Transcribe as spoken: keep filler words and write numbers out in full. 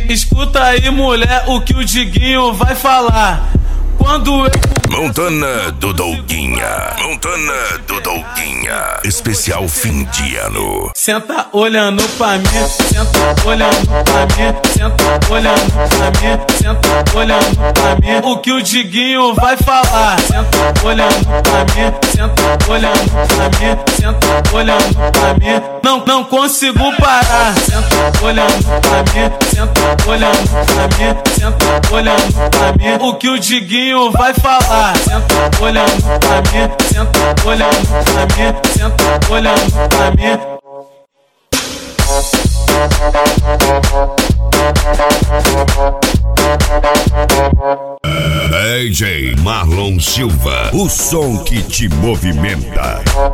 Escuta aí, mulher, o que o Diguinho vai falar. Quando eu... Montana do Douguinha. Montana do Douguinha. Especial fim de ano. Senta olhando pra mim, senta olhando pra mim, senta olhando pra mim, senta olhando pra mim. O que o Diguinho vai falar. Senta olhando pra mim, senta olhando pra mim, senta olhando pra mim. Não, não consigo parar. Senta olhando pra mim, senta olhando pra mim, senta olhando pra mim. O que o Diguinho vai falar. Senta olhando pra mim, senta olhando pra mim, senta olhando pra mim. D J Marlon Silva, o som que te movimenta.